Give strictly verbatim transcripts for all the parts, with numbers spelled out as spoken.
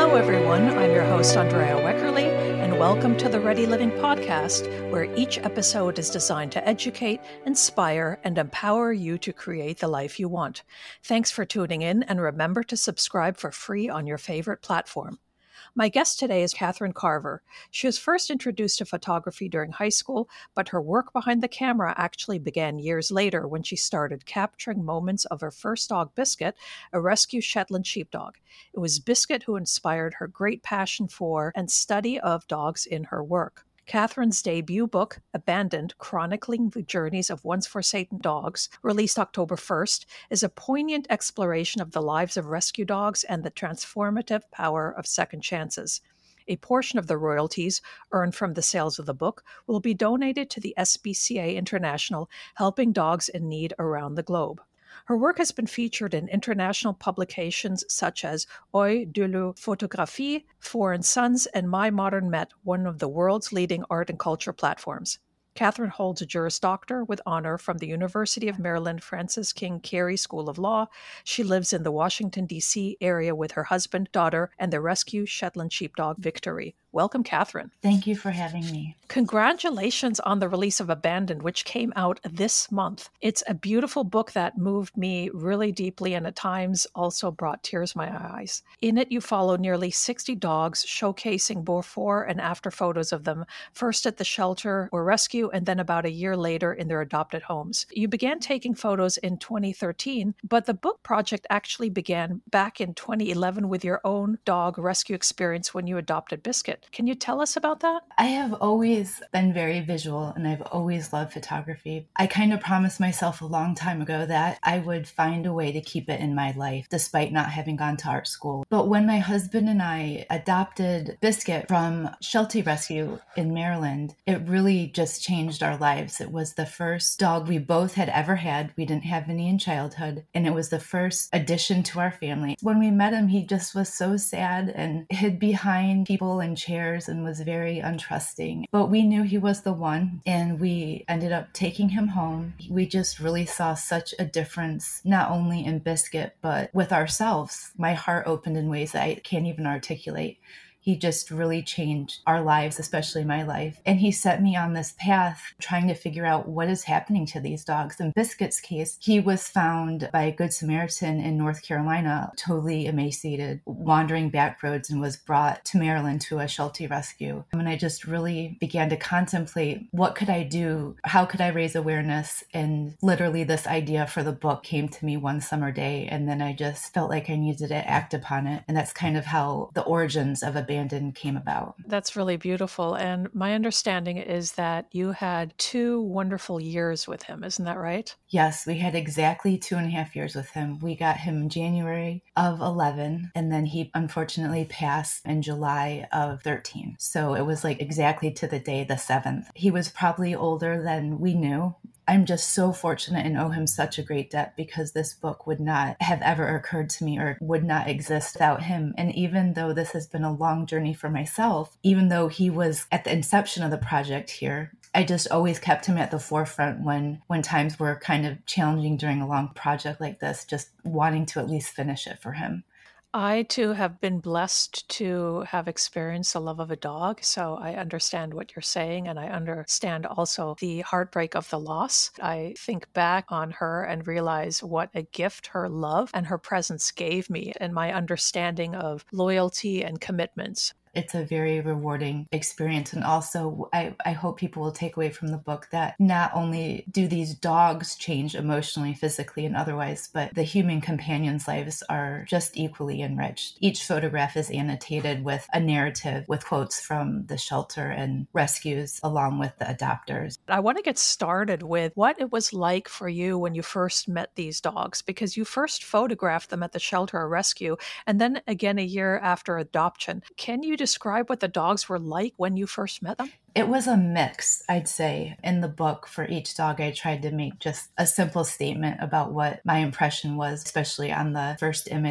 Hello, everyone. I'm your host, Andrea Weckerly, and welcome to the Ready Living podcast, where each episode is designed to educate, inspire, and empower you to create the life you want. Thanks for tuning in, and remember to subscribe for free on your favorite platform. My guest today is Catherine Carver. She was first introduced to photography during high school, but her work behind the camera actually began years later when she started capturing moments of her first dog, Biscuit, a rescue Shetland sheepdog. It was Biscuit who inspired her great passion for and study of dogs in her work. Catherine's debut book, Abandoned, Chronicling the Journeys of Once Forsaken Dogs, released October first, is a poignant exploration of the lives of rescue dogs and the transformative power of second chances. A portion of the royalties earned from the sales of the book will be donated to the S B C A International, helping dogs in need around the globe. Her work has been featured in international publications such as Œil de la Photographie, Foreign Sons, and My Modern Met, one of the world's leading art and culture platforms. Catherine holds a Juris Doctor with honor from the University of Maryland Francis King Carey School of Law. She lives in the Washington, D C area with her husband, daughter, and the rescue Shetland sheepdog, Victory. Welcome, Catherine. Thank you for having me. Congratulations on the release of Abandoned, which came out this month. It's a beautiful book that moved me really deeply and at times also brought tears to my eyes. In it, you follow nearly sixty dogs, showcasing before and after photos of them, first at the shelter or rescue, and then about a year later in their adopted homes. You began taking photos in twenty thirteen, but the book project actually began back in twenty eleven with your own dog rescue experience when you adopted Biscuit. Can you tell us about that? I have always been very visual and I've always loved photography. I kind of promised myself a long time ago that I would find a way to keep it in my life despite not having gone to art school. But when my husband and I adopted Biscuit from Sheltie Rescue in Maryland, it really just changed our lives. It was the first dog we both had ever had. We didn't have any in childhood, and it was the first addition to our family. When we met him, he just was so sad and hid behind people and chairs and was very untrusting. But we knew he was the one, and we ended up taking him home. We just really saw such a difference, not only in Biscuit, but with ourselves. My heart opened in ways that I can't even articulate. He just really changed our lives, especially my life. And he set me on this path trying to figure out what is happening to these dogs. In Biscuit's case, he was found by a Good Samaritan in North Carolina, totally emaciated, wandering back roads, and was brought to Maryland to a Sheltie rescue. And I just really began to contemplate, what could I do? How could I raise awareness? And literally this idea for the book came to me one summer day. And then I just felt like I needed to act upon it. And that's kind of how the origins of Abandoned came about. That's really beautiful. And my understanding is that you had two wonderful years with him. Isn't that right? Yes, we had exactly two and a half years with him. We got him in January of eleven, and then he unfortunately passed in July of thirteen. So it was like exactly to the day, the seventh. He was probably older than we knew. I'm just so fortunate and owe him such a great debt, because this book would not have ever occurred to me or would not exist without him. And even though this has been a long journey for myself, even though he was at the inception of the project here, I just always kept him at the forefront when, when times were kind of challenging during a long project like this, just wanting to at least finish it for him. I, too, have been blessed to have experienced the love of a dog, so I understand what you're saying, and I understand also the heartbreak of the loss. I think back on her and realize what a gift her love and her presence gave me, and my understanding of loyalty and commitments. It's a very rewarding experience. And also, I, I hope people will take away from the book that not only do these dogs change emotionally, physically, and otherwise, but the human companions' lives are just equally enriched. Each photograph is annotated with a narrative with quotes from the shelter and rescues along with the adopters. I want to get started with what it was like for you when you first met these dogs, because you first photographed them at the shelter or rescue, and then again a year after adoption. Can you describe what the dogs were like when you first met them? It was a mix, I'd say. In the book, for each dog, I tried to make just a simple statement about what my impression was, especially on the first image.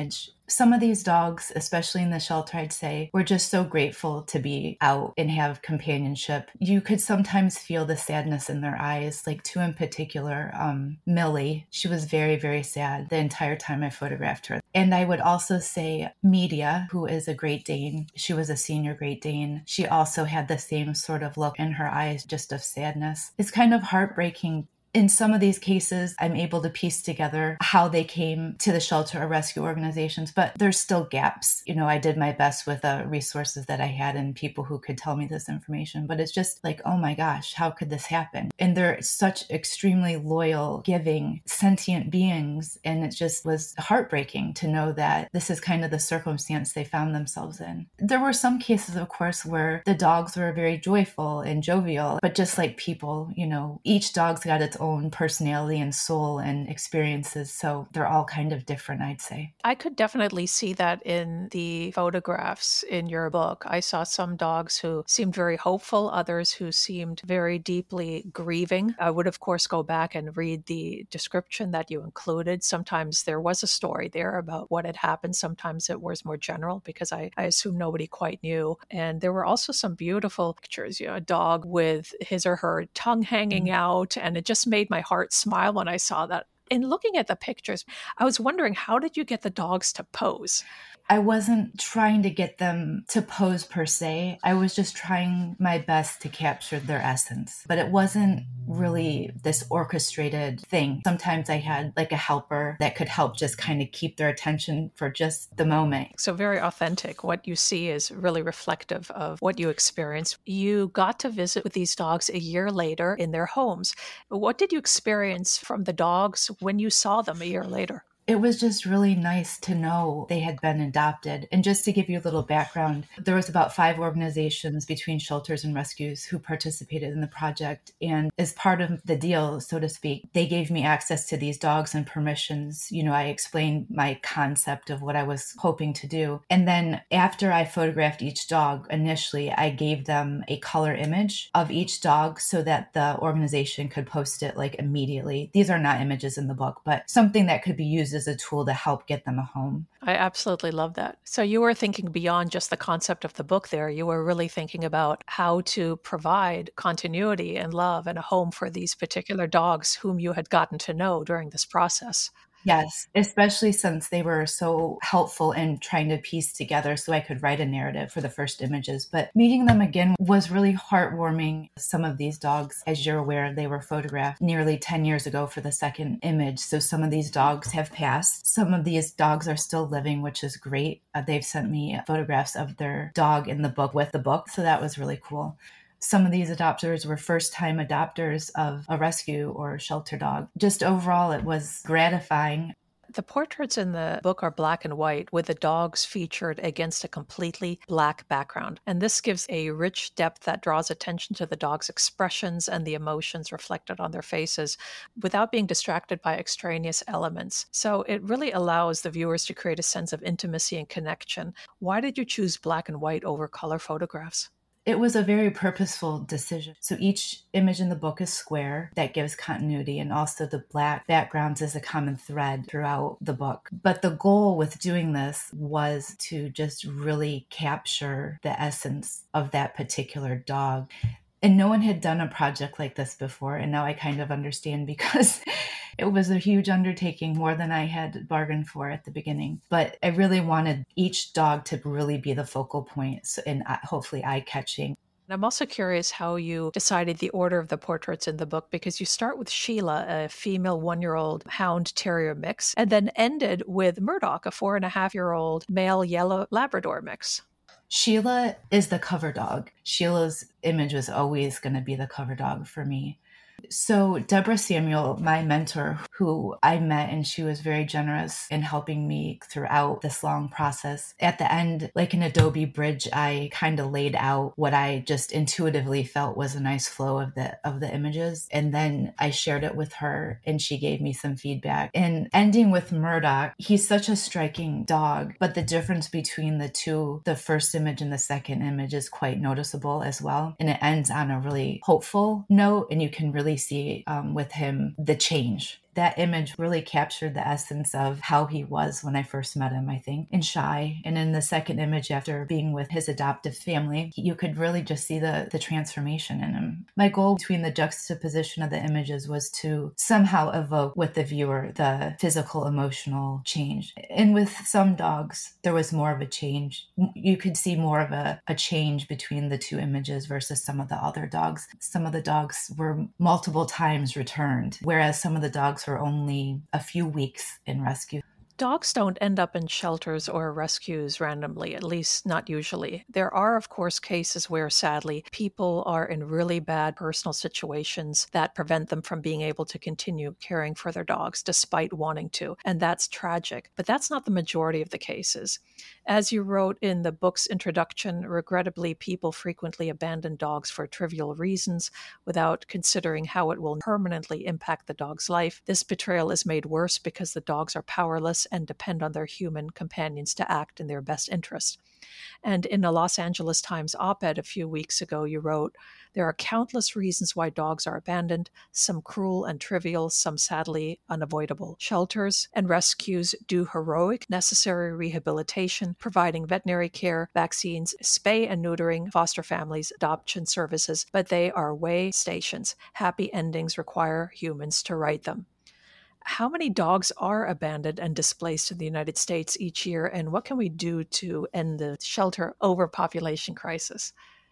Some of these dogs, especially in the shelter, I'd say, were just so grateful to be out and have companionship. You could sometimes feel the sadness in their eyes, like two in particular, um, Millie. She was very, very sad the entire time I photographed her. And I would also say Media, who is a Great Dane. She was a senior Great Dane. She also had the same sort of look in her eyes, just of sadness. It's kind of heartbreaking. In some of these cases, I'm able to piece together how they came to the shelter or rescue organizations, but there's still gaps. You know, I did my best with the resources that I had and people who could tell me this information, but it's just like, oh my gosh, how could this happen? And they're such extremely loyal, giving, sentient beings. And it just was heartbreaking to know that this is kind of the circumstance they found themselves in. There were some cases, of course, where the dogs were very joyful and jovial, but just like people, you know, each dog's got its own personality and soul and experiences. So they're all kind of different, I'd say. I could definitely see that in the photographs in your book. I saw some dogs who seemed very hopeful, others who seemed very deeply grieving. I would, of course, go back and read the description that you included. Sometimes there was a story there about what had happened. Sometimes it was more general because I, I assume nobody quite knew. And there were also some beautiful pictures, you know, a dog with his or her tongue hanging mm-hmm. out, and it just made my heart smile when I saw that. In looking at the pictures, I was wondering, how did you get the dogs to pose? I wasn't trying to get them to pose per se. I was just trying my best to capture their essence. But it wasn't really this orchestrated thing. Sometimes I had like a helper that could help just kind of keep their attention for just the moment. So very authentic. What you see is really reflective of what you experienced. You got to visit with these dogs a year later in their homes. What did you experience from the dogs when you saw them a year later? It was just really nice to know they had been adopted. And just to give you a little background, there was about five organizations between shelters and rescues who participated in the project. And as part of the deal, so to speak, they gave me access to these dogs and permissions. You know, I explained my concept of what I was hoping to do. And then after I photographed each dog, initially, I gave them a color image of each dog so that the organization could post it like immediately. These are not images in the book, but something that could be used as a tool to help get them a home. I absolutely love that. So you were thinking beyond just the concept of the book there. You were really thinking about how to provide continuity and love and a home for these particular dogs whom you had gotten to know during this process. Yes, especially since they were so helpful in trying to piece together so I could write a narrative for the first images. But meeting them again was really heartwarming. Some of these dogs, as you're aware, they were photographed nearly ten years ago for the second image. So some of these dogs have passed. Some of these dogs are still living, which is great. Uh, they've sent me photographs of their dog in the book with the book. So that was really cool. Some of these adopters were first-time adopters of a rescue or shelter dog. Just overall, it was gratifying. The portraits in the book are black and white, with the dogs featured against a completely black background. And this gives a rich depth that draws attention to the dog's expressions and the emotions reflected on their faces without being distracted by extraneous elements. So it really allows the viewers to create a sense of intimacy and connection. Why did you choose black and white over color photographs? It was a very purposeful decision. So each image in the book is square. That gives continuity, and also the black backgrounds is a common thread throughout the book. But the goal with doing this was to just really capture the essence of that particular dog. And no one had done a project like this before. And now I kind of understand, because it was a huge undertaking, more than I had bargained for at the beginning. But I really wanted each dog to really be the focal point and hopefully eye-catching. I'm also curious how you decided the order of the portraits in the book, because you start with Sheila, a female one-year-old hound terrier mix, and then ended with Murdoch, a four and a half year old male yellow Labrador mix. Sheila is the cover dog. Sheila's image was always going to be the cover dog for me. So Deborah Samuel, my mentor, who I met, and she was very generous in helping me throughout this long process. At the end, like an Adobe bridge, I kind of laid out what I just intuitively felt was a nice flow of the of the images. And then I shared it with her, and she gave me some feedback. And ending with Murdoch, he's such a striking dog, but the difference between the two, the first image and the second image, is quite noticeable as well. And it ends on a really hopeful note, and you can really see um, with him the change that image really captured the essence of how he was when I first met him, I think, and shy. And in the second image, after being with his adoptive family, you could really just see the, the transformation in him. My goal between the juxtaposition of the images was to somehow evoke with the viewer the physical, emotional change. And with some dogs, there was more of a change. You could see more of a, a change between the two images versus some of the other dogs. Some of the dogs were multiple times returned, whereas some of the dogs were only a few weeks in rescue. Dogs don't end up in shelters or rescues randomly, at least not usually. There are, of course, cases where, sadly, people are in really bad personal situations that prevent them from being able to continue caring for their dogs despite wanting to, and that's tragic. But that's not the majority of the cases. As you wrote in the book's introduction, regrettably, people frequently abandon dogs for trivial reasons without considering how it will permanently impact the dog's life. This betrayal is made worse because the dogs are powerless and depend on their human companions to act in their best interest. And in a Los Angeles Times op-ed a few weeks ago, you wrote, "There are countless reasons why dogs are abandoned, some cruel and trivial, some sadly unavoidable. Shelters and rescues do heroic, necessary rehabilitation, providing veterinary care, vaccines, spay and neutering, foster families, adoption services, but they are way stations. Happy endings require humans to write them." How many dogs are abandoned and displaced in the United States each year, and what can we do to end the shelter overpopulation crisis?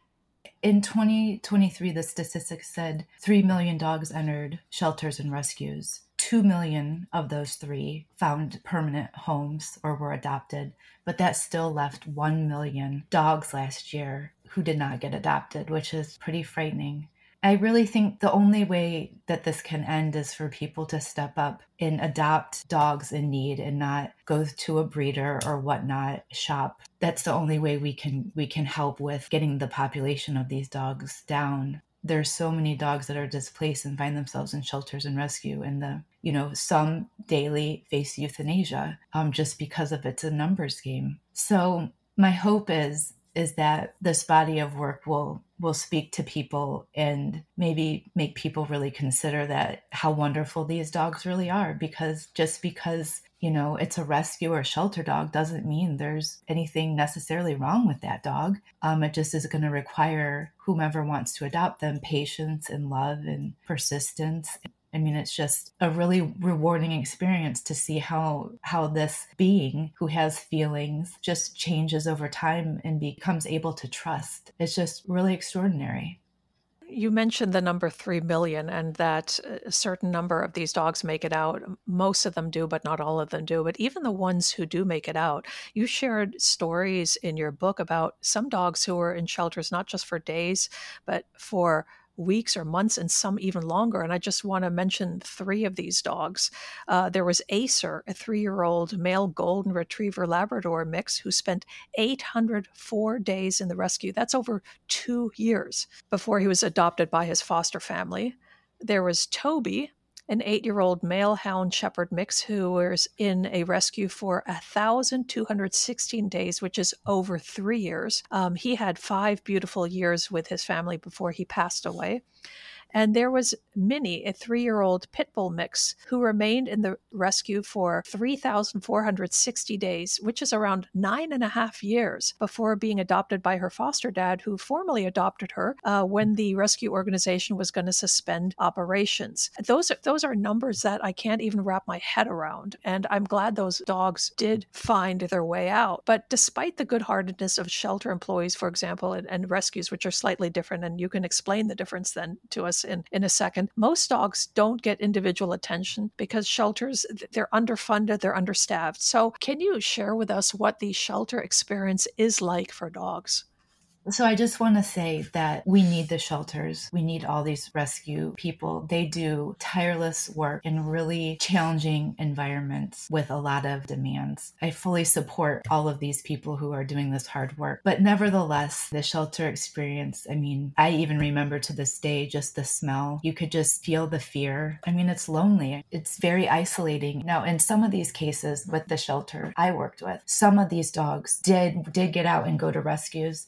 In twenty twenty-three, the statistics said three million dogs entered shelters and rescues. two million of those three found permanent homes or were adopted, but that still left one million dogs last year who did not get adopted, which is pretty frightening. I really think the only way that this can end is for people to step up and adopt dogs in need and not go to a breeder or whatnot shop. That's the only way we can we can help with getting the population of these dogs down. There's so many dogs that are displaced and find themselves in shelters and rescue, and the you know some daily face euthanasia um, just because of it's a numbers game. So my hope is is that this body of work will will speak to people and maybe make people really consider that how wonderful these dogs really are, because just because, you know, it's a rescue or shelter dog doesn't mean there's anything necessarily wrong with that dog. Um, it just is going to require whomever wants to adopt them patience and love and persistence. I mean, it's just a really rewarding experience to see how how this being who has feelings just changes over time and becomes able to trust. It's just really extraordinary. You mentioned the number three million and that a certain number of these dogs make it out. Most of them do, but not all of them do. But even the ones who do make it out, you shared stories in your book about some dogs who were in shelters not just for days, but for weeks or months and some even longer. And I just want to mention three of these dogs. Uh, there was Acer, a three-year-old male golden retriever Labrador mix who spent eight hundred four days in the rescue. That's over two years before he was adopted by his foster family. There was Toby, an eight-year-old male hound shepherd mix who was in a rescue for one thousand two hundred sixteen days, which is over three years. Um, he had five beautiful years with his family before he passed away. And there was Minnie, a three-year-old pit bull mix, who remained in the rescue for three thousand four hundred sixty days, which is around nine and a half years before being adopted by her foster dad, who formally adopted her uh, when the rescue organization was going to suspend operations. Those are, those are numbers that I can't even wrap my head around. And I'm glad those dogs did find their way out. But despite the good-heartedness of shelter employees, for example, and, and rescues, which are slightly different, and you can explain the difference then to us in, in a second, most dogs don't get individual attention because shelters, they're underfunded, they're understaffed. So can you share with us what the shelter experience is like for dogs? So I just want to say that we need the shelters. We need all these rescue people. They do tireless work in really challenging environments with a lot of demands. I fully support all of these people who are doing this hard work. But nevertheless, the shelter experience, I mean, I even remember to this day just the smell. You could just feel the fear. I mean, it's lonely. It's very isolating. Now, in some of these cases with the shelter I worked with, some of these dogs did did get out and go to rescues. What's so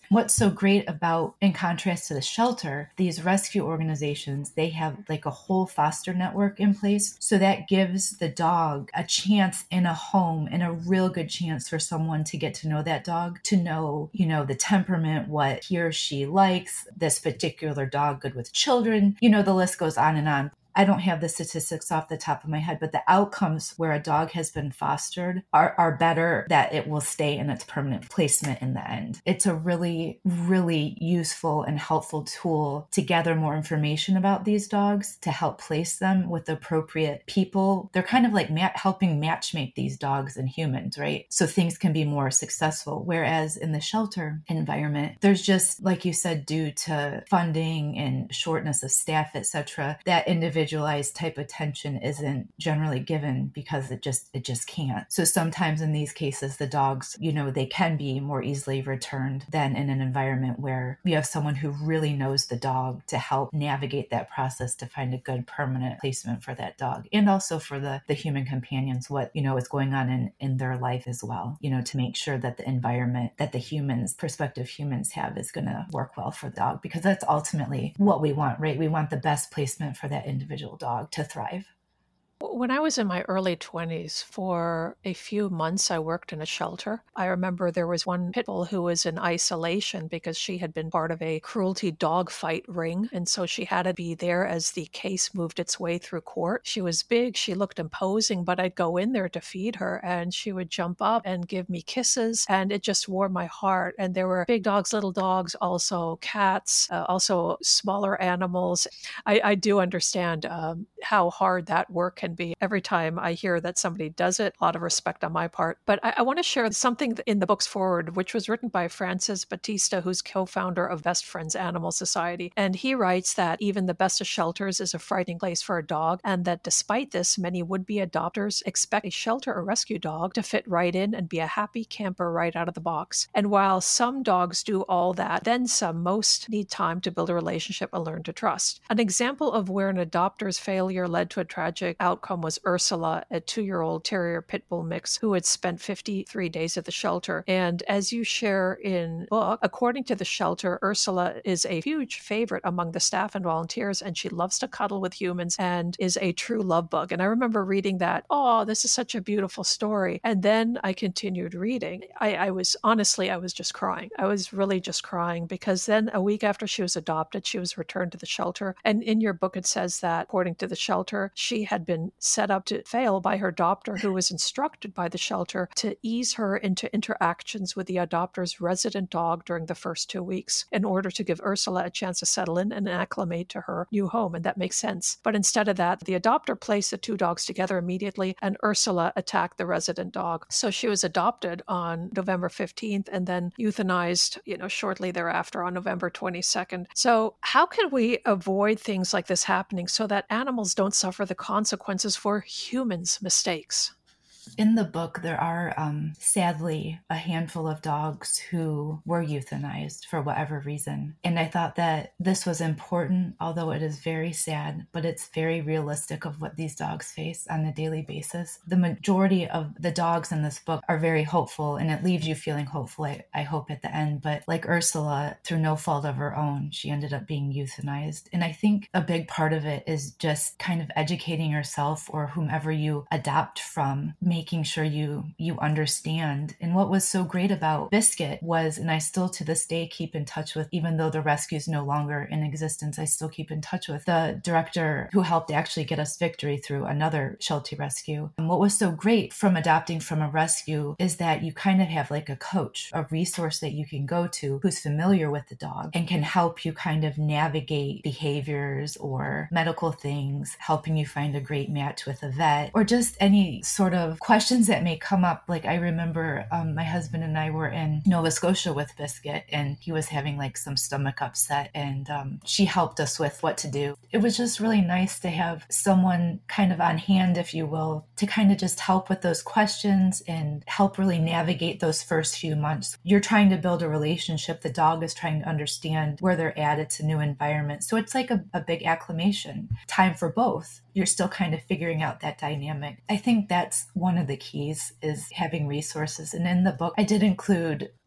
so great about, in contrast to the shelter, these rescue organizations, they have like a whole foster network in place. So that gives the dog a chance in a home and a real good chance for someone to get to know that dog, to know, you know, the temperament, what he or she likes, this particular dog good with children, you know, the list goes on and on. I don't have the statistics off the top of my head, but the outcomes where a dog has been fostered are, are better, that it will stay in its permanent placement in the end. It's a really, really useful and helpful tool to gather more information about these dogs, to help place them with appropriate people. They're kind of like ma- helping matchmake these dogs and humans, right? So things can be more successful. Whereas in the shelter environment, there's just, like you said, due to funding and shortness of staff, et cetera, that individual individualized type attention isn't generally given because it just it just can't. So sometimes in these cases, the dogs, you know, they can be more easily returned than in an environment where you have someone who really knows the dog to help navigate that process to find a good permanent placement for that dog, and also for the the human companions, what, you know, is going on in in their life as well, you know, to make sure that the environment that the humans, prospective humans have is going to work well for the dog, because that's ultimately what we want, right? We want the best placement for that individual dog to thrive. When I was in my early twenties, for a few months, I worked in a shelter. I remember there was one pit bull who was in isolation because she had been part of a cruelty dog fight ring. And so she had to be there as the case moved its way through court. She was big, she looked imposing, but I'd go in there to feed her and she would jump up and give me kisses, and it just warmed my heart. And there were big dogs, little dogs, also cats, uh, also smaller animals. I, I do understand um, how hard that work can be. Every time I hear that somebody does it, a lot of respect on my part. But I, I want to share something in the book's foreword, which was written by Francis Batista, who's co-founder of Best Friends Animal Society. And he writes that even the best of shelters is a frightening place for a dog, and that despite this, many would-be adopters expect a shelter or rescue dog to fit right in and be a happy camper right out of the box. And while some dogs do all that, then some, most need time to build a relationship and learn to trust. An example of where an adopter's failure led to a tragic outcome was Ursula, a two-year-old terrier pit bull mix who had spent fifty-three days at the shelter. And as you share in the book, according to the shelter, Ursula is a huge favorite among the staff and volunteers, and she loves to cuddle with humans and is a true love bug. And I remember reading that, oh, this is such a beautiful story. And then I continued reading. I, I was, honestly, I was just crying. I was really just crying, because then a week after she was adopted, she was returned to the shelter. And in your book, it says that, according to the shelter, she had been set up to fail by her adopter, who was instructed by the shelter to ease her into interactions with the adopter's resident dog during the first two weeks in order to give Ursula a chance to settle in and acclimate to her new home. And that makes sense. But instead of that, the adopter placed the two dogs together immediately, and Ursula attacked the resident dog. So she was adopted on November fifteenth and then euthanized, you know, shortly thereafter on November twenty-second. So how can we avoid things like this happening so that animals don't suffer the consequences for humans' mistakes? In the book, there are um, sadly a handful of dogs who were euthanized for whatever reason. And I thought that this was important, although it is very sad, but it's very realistic of what these dogs face on a daily basis. The majority of the dogs in this book are very hopeful, and it leaves you feeling hopeful, I, I hope, at the end. But like Ursula, through no fault of her own, she ended up being euthanized. And I think a big part of it is just kind of educating yourself or whomever you adopt from, making sure you you understand. And what was so great about Biscuit was, and I still to this day keep in touch with, even though the rescue is no longer in existence, I still keep in touch with the director who helped actually get us victory through another shelter rescue. And what was so great from adopting from a rescue is that you kind of have like a coach, a resource that you can go to who's familiar with the dog and can help you kind of navigate behaviors or medical things, helping you find a great match with a vet, or just any sort of questions that may come up. Like I remember um, my husband and I were in Nova Scotia with Biscuit, and he was having like some stomach upset, and um, she helped us with what to do. It was just really nice to have someone kind of on hand, if you will, to kind of just help with those questions and help really navigate those first few months. You're trying to build a relationship. The dog is trying to understand where they're at. It's a new environment. So it's like a, a big acclimation time for both. You're still kind of figuring out that dynamic. I think that's one of the keys, is having resources. And in the book, I did include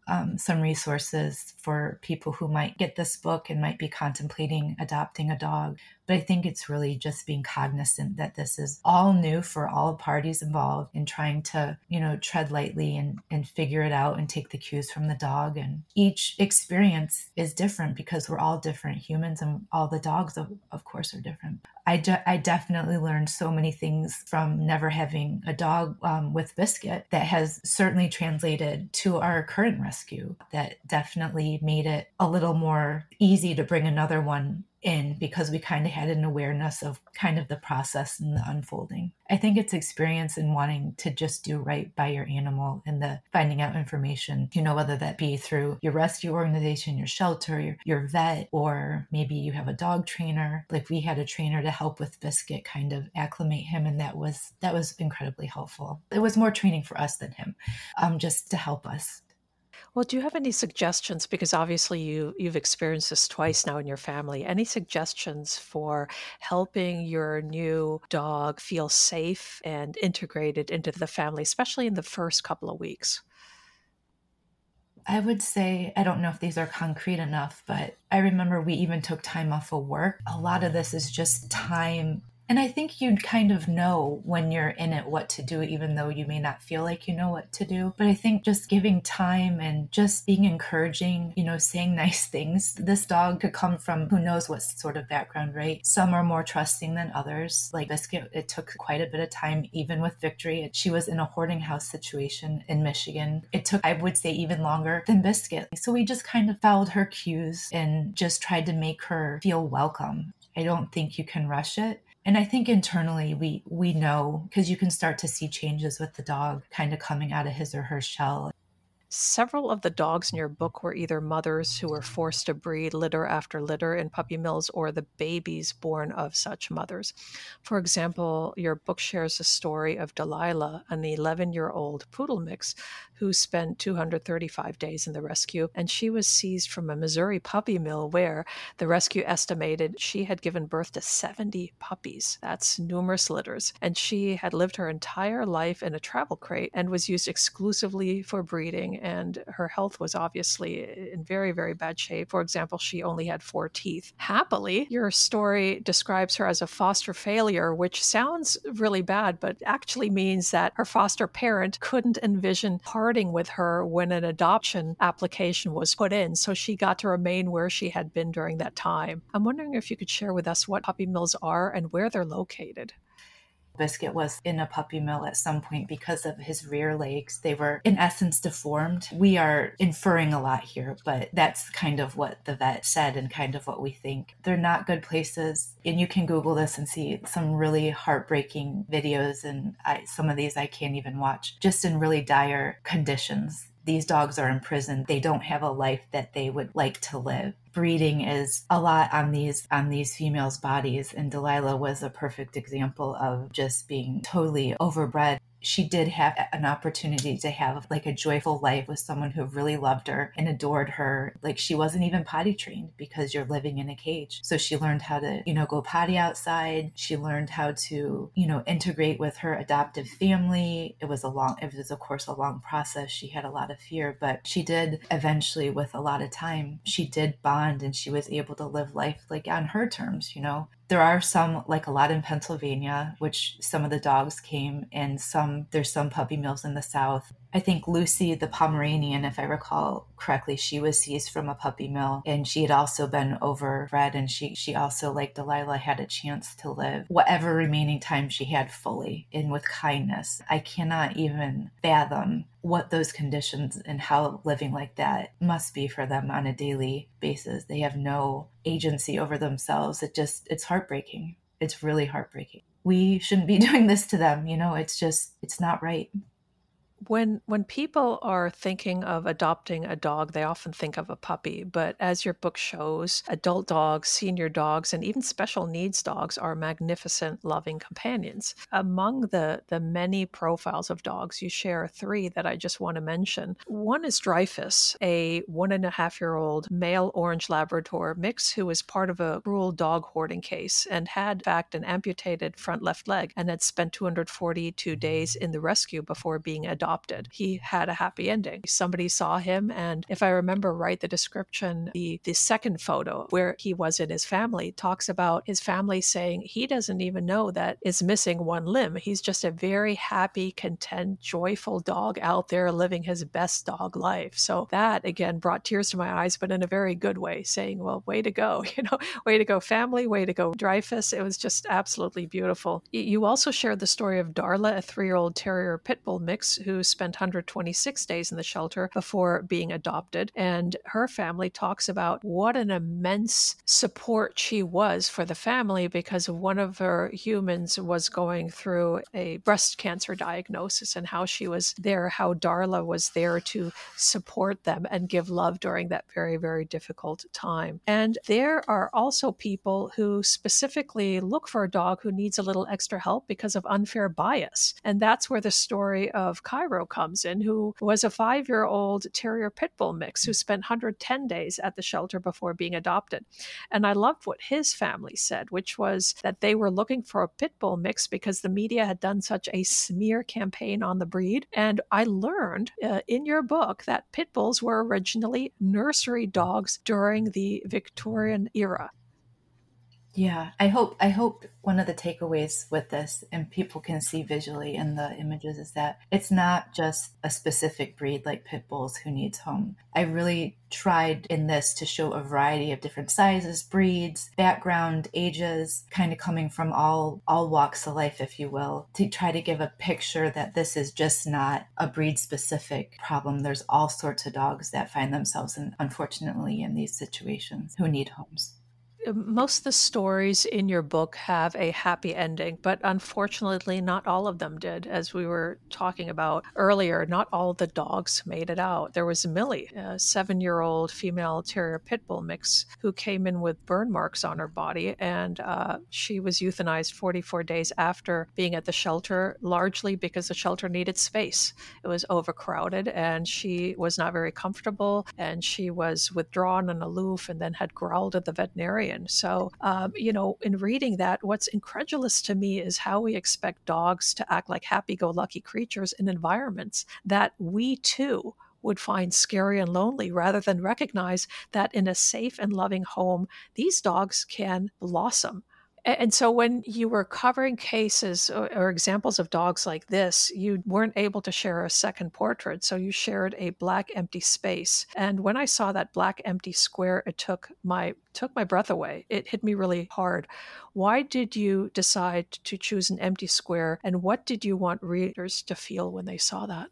um, some resources for people who might get this book and might be contemplating adopting a dog. But I think it's really just being cognizant that this is all new for all parties involved in trying to, you know, tread lightly and, and figure it out and take the cues from the dog. And each experience is different because we're all different humans, and all the dogs, of, of course, are different. I, de- I definitely learned so many things from never having a dog um, with Biscuit that has certainly translated to our current rescue, that definitely made it a little more easy to bring another one in because we kind of had an awareness of kind of the process and the unfolding. I think it's experience in wanting to just do right by your animal and the finding out information, you know, whether that be through your rescue organization, your shelter, your, your vet, or maybe you have a dog trainer. Like we had a trainer to help with Biscuit, kind of acclimate him. And that was, that was incredibly helpful. It was more training for us than him, um, just to help us. Well, do you have any suggestions? Because obviously you, you've experienced this twice now in your family. Any suggestions for helping your new dog feel safe and integrated into the family, especially in the first couple of weeks? I would say, I don't know if these are concrete enough, but I remember we even took time off of work. A lot of this is just time. And I think you'd kind of know when you're in it what to do, even though you may not feel like you know what to do. But I think just giving time and just being encouraging, you know, saying nice things. This dog could come from who knows what sort of background, right? Some are more trusting than others. Like Biscuit, it took quite a bit of time, even with Victory. She was in a hoarding house situation in Michigan. It took, I would say, even longer than Biscuit. So we just kind of followed her cues and just tried to make her feel welcome. I don't think you can rush it. And I think internally we we know, because you can start to see changes with the dog kind of coming out of his or her shell. Several of the dogs in your book were either mothers who were forced to breed litter after litter in puppy mills or the babies born of such mothers. For example, your book shares the story of Delilah, an eleven-year-old poodle mix who spent two hundred thirty-five days in the rescue, and she was seized from a Missouri puppy mill where the rescue estimated she had given birth to seventy puppies. That's numerous litters. And she had lived her entire life in a travel crate and was used exclusively for breeding, and her health was obviously in very, very bad shape. For example, she only had four teeth. Happily, your story describes her as a foster failure, which sounds really bad, but actually means that her foster parent couldn't envision parting with her when an adoption application was put in, so she got to remain where she had been during that time. I'm wondering if you could share with us what puppy mills are and where they're located. Biscuit was in a puppy mill at some point because of his rear legs. They were, in essence, deformed. We are inferring a lot here, but that's kind of what the vet said and kind of what we think. They're not good places. And you can Google this and see some really heartbreaking videos. And I, some of these I can't even watch, just in really dire conditions. These dogs are in prison. They don't have a life that they would like to live. Breeding is a lot on these on these females' bodies, and Delilah was a perfect example of just being totally overbred. She did have an opportunity to have like a joyful life with someone who really loved her and adored her. Like she wasn't even potty trained because you're living in a cage. So she learned how to, you know, go potty outside. She learned how to, you know, integrate with her adoptive family. It was a long, it was of course a long process. She had a lot of fear, but she did eventually, with a lot of time, she did bond and she was able to live life like on her terms, you know. There are some, like a lot in Pennsylvania, which some of the dogs came, and some, there's some puppy mills in the South. I think Lucy, the Pomeranian, if I recall correctly, she was seized from a puppy mill, and she had also been overbred, and she, she also, like Delilah, had a chance to live whatever remaining time she had fully and with kindness. I cannot even fathom what those conditions and how living like that must be for them on a daily basis. They have no agency over themselves. It just, it's heartbreaking. It's really heartbreaking. We shouldn't be doing this to them. You know, it's just, it's not right. When when people are thinking of adopting a dog, they often think of a puppy. But as your book shows, adult dogs, senior dogs, and even special needs dogs are magnificent, loving companions. Among the, the many profiles of dogs, you share three that I just want to mention. One is Dreyfus, a one and a half year old male orange Labrador mix who was part of a cruel dog hoarding case and had, in fact, an amputated front left leg and had spent two hundred forty-two days in the rescue before being adopted adopted. He had a happy ending. Somebody saw him, and if I remember right, the description, the, the second photo where he was in his family talks about his family saying he doesn't even know that it's missing one limb. He's just a very happy, content, joyful dog out there living his best dog life. So that again brought tears to my eyes, but in a very good way, saying, well, way to go, you know, way to go family, way to go Dreyfus. It was just absolutely beautiful. You also shared the story of Darla, a three-year-old terrier pit bull mix who spent one hundred twenty-six days in the shelter before being adopted. And her family talks about what an immense support she was for the family, because one of her humans was going through a breast cancer diagnosis, and how she was there, how Darla was there to support them and give love during that very, very difficult time. And there are also people who specifically look for a dog who needs a little extra help because of unfair bias. And that's where the story of Cairo comes in, who was a five-year-old terrier pit bull mix who spent one hundred ten days at the shelter before being adopted. And I loved what his family said, which was that they were looking for a pit bull mix because the media had done such a smear campaign on the breed. And I learned uh, in your book that pit bulls were originally nursery dogs during the Victorian era. Yeah, I hope I hope one of the takeaways with this, and people can see visually in the images, is that it's not just a specific breed like pit bulls who needs home. I really tried in this to show a variety of different sizes, breeds, background, ages, kind of coming from all all walks of life, if you will, to try to give a picture that this is just not a breed specific problem. There's all sorts of dogs that find themselves in, unfortunately, in these situations who need homes. Most of the stories in your book have a happy ending, but unfortunately not all of them did. As we were talking about earlier, not all the dogs made it out. There was Millie, a seven-year-old female terrier pit bull mix who came in with burn marks on her body, and uh, she was euthanized forty-four days after being at the shelter, largely because the shelter needed space. It was overcrowded, and she was not very comfortable, and she was withdrawn and aloof, and then had growled at the veterinarian. So, um, you know, in reading that, what's incredulous to me is how we expect dogs to act like happy-go-lucky creatures in environments that we too would find scary and lonely, rather than recognize that in a safe and loving home, these dogs can blossom. And so when you were covering cases or, or examples of dogs like this, you weren't able to share a second portrait. So you shared a black empty space. And when I saw that black empty square, it took my took my breath away. It hit me really hard. Why did you decide to choose an empty square? And what did you want readers to feel when they saw that?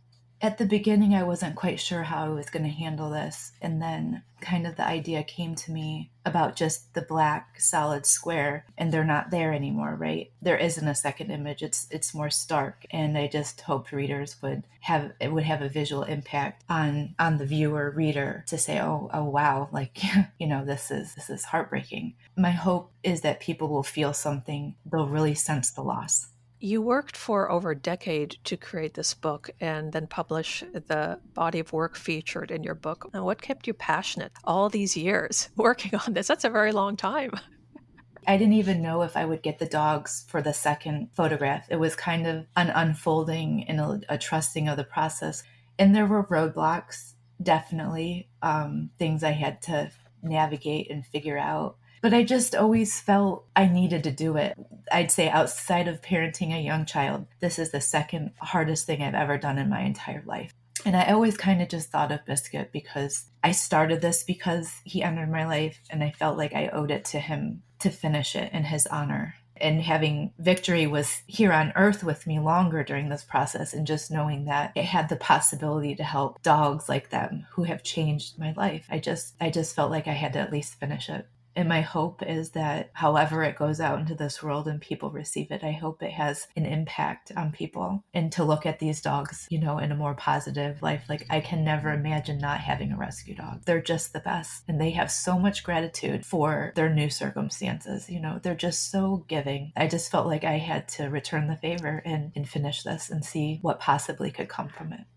At the beginning, I wasn't quite sure how I was going to handle this. And then kind of the idea came to me about just the black solid square, and they're not there anymore, right? There isn't a second image. It's it's more stark. And I just hoped readers would have it would have a visual impact on on the viewer reader to say, oh, oh wow, like, you know, this is this is heartbreaking. My hope is that people will feel something. They'll really sense the loss. You worked for over a decade to create this book and then publish the body of work featured in your book. Now, what kept you passionate all these years working on this? That's a very long time. I didn't even know if I would get the dogs for the second photograph. It was kind of an unfolding and a, a trusting of the process. And there were roadblocks, definitely, um, things I had to navigate and figure out. But I just always felt I needed to do it. I'd say outside of parenting a young child, this is the second hardest thing I've ever done in my entire life. And I always kind of just thought of Biscuit because I started this because he entered my life, and I felt like I owed it to him to finish it in his honor. And having Victory was here on earth with me longer during this process, and just knowing that it had the possibility to help dogs like them who have changed my life. I just, I just felt like I had to at least finish it. And my hope is that however it goes out into this world and people receive it, I hope it has an impact on people, and to look at these dogs, you know, in a more positive life. Like, I can never imagine not having a rescue dog. They're just the best. And they have so much gratitude for their new circumstances. You know, they're just so giving. I just felt like I had to return the favor and, and finish this and see what possibly could come from it.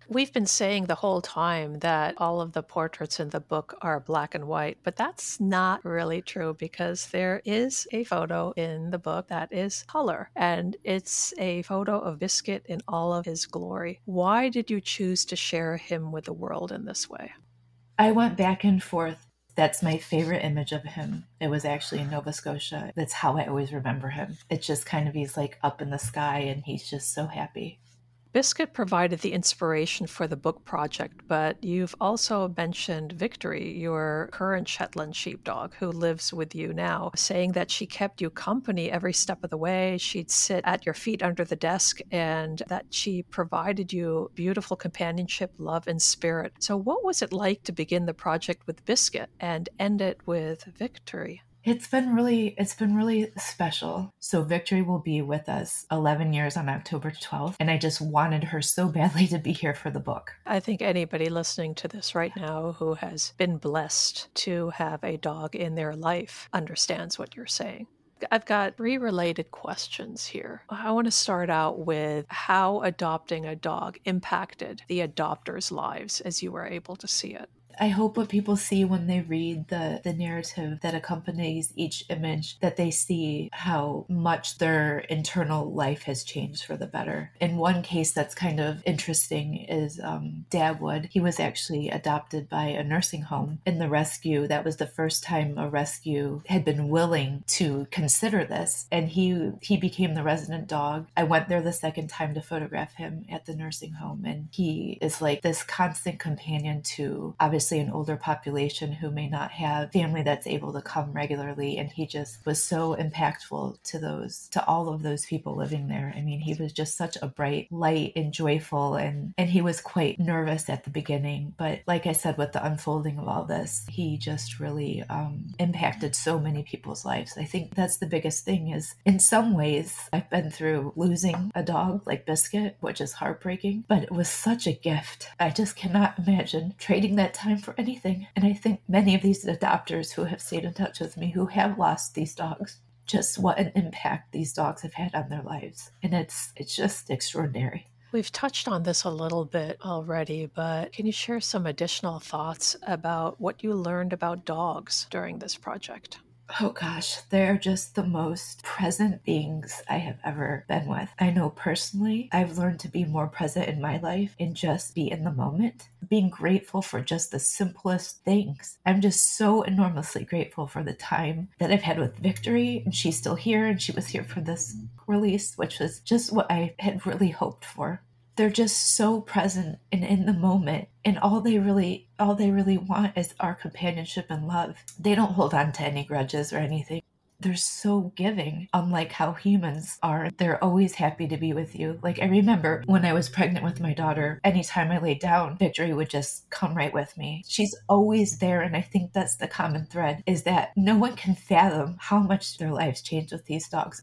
We've been saying the whole time that all of the portraits in the book are black and white, but that's not really true because there is a photo in the book that is color, and it's a photo of Biscuit in all of his glory. Why did you choose to share him with the world in this way? I went back and forth. That's my favorite image of him. It was actually in Nova Scotia. That's how I always remember him. It's just kind of, he's like up in the sky and he's just so happy. Biscuit provided the inspiration for the book project, but you've also mentioned Victory, your current Shetland sheepdog, who lives with you now, saying that she kept you company every step of the way. She'd sit at your feet under the desk, and that she provided you beautiful companionship, love, and spirit. So what was it like to begin the project with Biscuit and end it with Victory? It's been really, it's been really special. So Victory will be with us eleven years on October twelfth. And I just wanted her so badly to be here for the book. I think anybody listening to this right now who has been blessed to have a dog in their life understands what you're saying. I've got three related questions here. I want to start out with how adopting a dog impacted the adopters' lives as you were able to see it. I hope what people see when they read the, the narrative that accompanies each image, that they see how much their internal life has changed for the better. In one case that's kind of interesting is um, Dagwood. He was actually adopted by a nursing home. In the rescue, that was the first time a rescue had been willing to consider this. And he, he became the resident dog. I went there the second time to photograph him at the nursing home. And he is like this constant companion to obviously an older population who may not have family that's able to come regularly. And he just was so impactful to those, to all of those people living there. I mean, he was just such a bright light and joyful, and, and he was quite nervous at the beginning. But like I said, with the unfolding of all this, he just really um, impacted so many people's lives. I think that's the biggest thing is, in some ways, I've been through losing a dog like Biscuit, which is heartbreaking, but it was such a gift. I just cannot imagine trading that time for anything. And I think many of these adopters who have stayed in touch with me, who have lost these dogs, just what an impact these dogs have had on their lives. And it's it's just extraordinary. We've touched on this a little bit already, but can you share some additional thoughts about what you learned about dogs during this project? Oh gosh, they're just the most present beings I have ever been with. I know personally, I've learned to be more present in my life and just be in the moment, being grateful for just the simplest things. I'm just so enormously grateful for the time that I've had with Victory, and she's still here, and she was here for this release, which was just what I had really hoped for. They're just so present and in the moment, and all they really all they really want is our companionship and love. They don't hold on to any grudges or anything. They're so giving, unlike how humans are. They're always happy to be with you. Like, I remember when I was pregnant with my daughter, anytime I laid down, Victory would just come right with me. She's always there, and I think that's the common thread, is that no one can fathom how much their lives change with these dogs.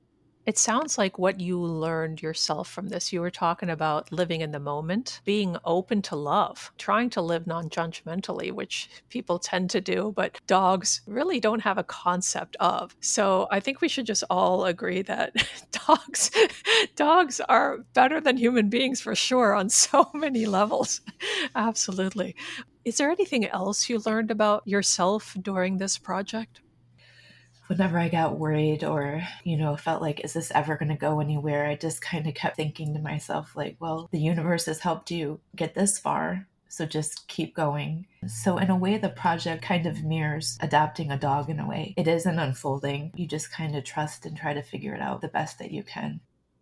It sounds like what you learned yourself from this. You were talking about living in the moment, being open to love, trying to live non-judgmentally, which people tend to do, but dogs really don't have a concept of. So I think we should just all agree that dogs, dogs are better than human beings for sure on so many levels. Absolutely. Is there anything else you learned about yourself during this project? Whenever I got worried or, you know, felt like, is this ever going to go anywhere? I just kind of kept thinking to myself, like, well, the universe has helped you get this far, so just keep going. So in a way, the project kind of mirrors adopting a dog in a way. It is an unfolding. You just kind of trust and try to figure it out the best that you can.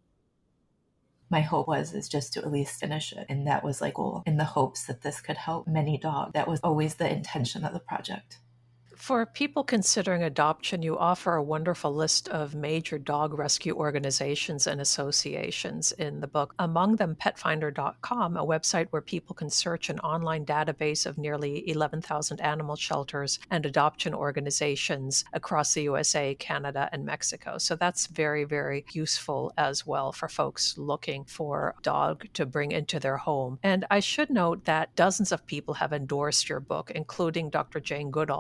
My hope was is just to at least finish it. And that was like goal, in the hopes that this could help many dogs. That was always the intention of the project. For people considering adoption, you offer a wonderful list of major dog rescue organizations and associations in the book. Among them, pet finder dot com, a website where people can search an online database of nearly eleven thousand animal shelters and adoption organizations across the U S A, Canada, and Mexico. So that's very, very useful as well for folks looking for a dog to bring into their home. And I should note that dozens of people have endorsed your book, including Doctor Jane Goodall, who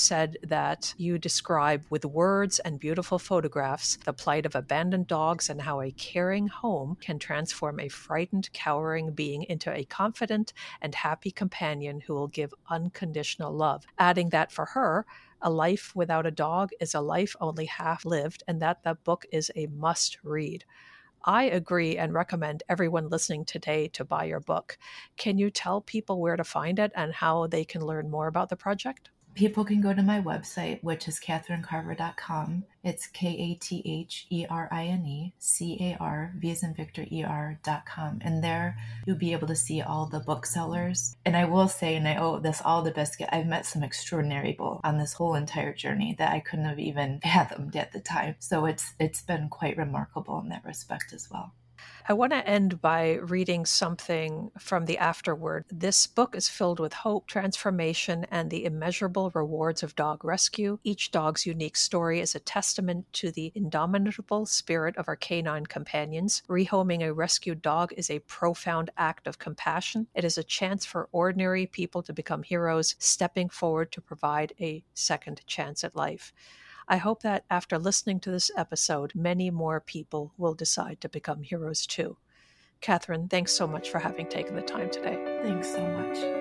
said that you describe with words and beautiful photographs the plight of abandoned dogs and how a caring home can transform a frightened, cowering being into a confident and happy companion who will give unconditional love. Adding that for her, a life without a dog is a life only half lived, and that the book is a must read. I agree and recommend everyone listening today to buy your book. Can you tell people where to find it and how they can learn more about the project? People can go to my website, which is catherine carver dot com. It's K A T H E R I N E C A R, V as in Victor, E R dot com. And there you'll be able to see all the booksellers. And I will say, and I owe this all to Biscuit, I've met some extraordinary people on this whole entire journey that I couldn't have even fathomed at the time. So it's it's been quite remarkable in that respect as well. I want to end by reading something from the afterword. This book is filled with hope, transformation, and the immeasurable rewards of dog rescue. Each dog's unique story is a testament to the indomitable spirit of our canine companions. Rehoming a rescued dog is a profound act of compassion. It is a chance for ordinary people to become heroes, stepping forward to provide a second chance at life. I hope that after listening to this episode, many more people will decide to become heroes too. Catherine, thanks so much for having taken the time today. Thanks so much.